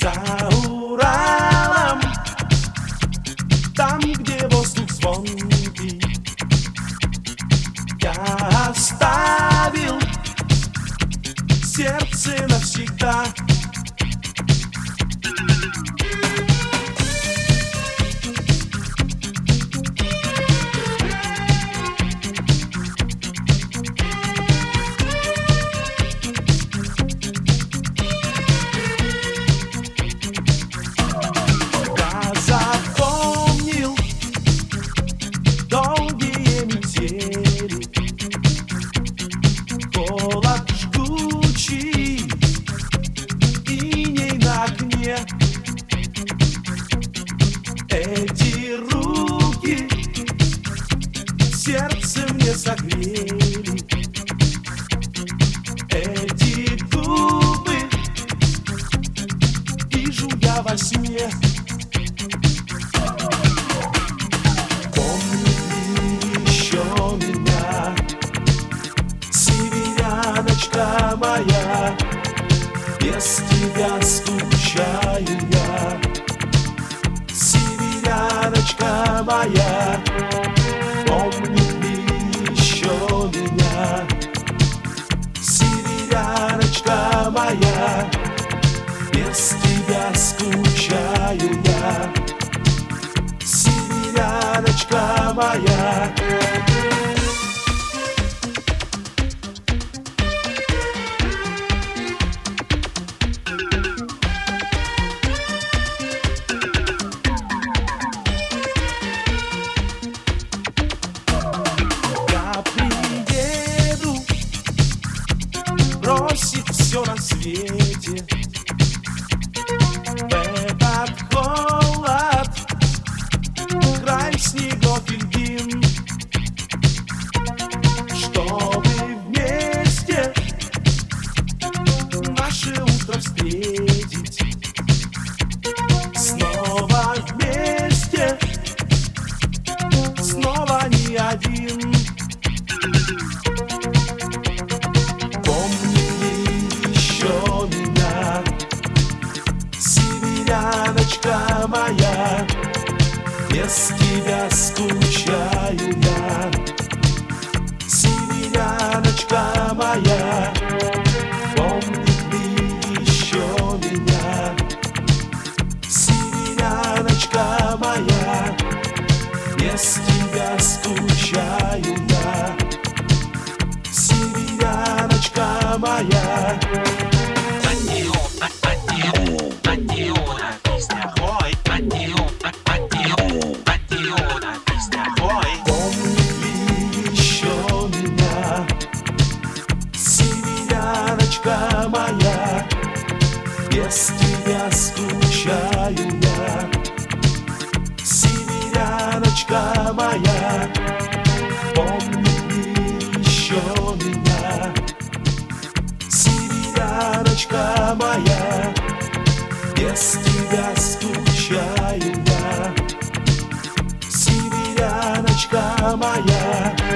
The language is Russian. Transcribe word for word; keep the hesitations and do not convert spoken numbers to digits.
За Уралом, там, где воздух звонкий, я оставил сердце навсегда. Холод жгучий, иней на окне. Эти руки сердце мне согрели. Эти губы вижу я во сне. Моя, без тебя скучаю я, северяночка моя, помнит ли еще меня? Северяночка моя, без тебя скучаю я, северяночка моя. Бросить все на свете в этот холод, край снегов и льдин, чтобы вместе наше утро встретить. Снова вместе, снова не один. Северяночка моя, без тебя скучаю я. Северяночка моя, помнит ли еще меня? Северяночка моя, без тебя скучаю я. Северяночка моя. Моя, без тебя скучаю я. Северяночка моя, помнит ли еще меня? Северяночка моя, без тебя скучаю я. Северяночка моя.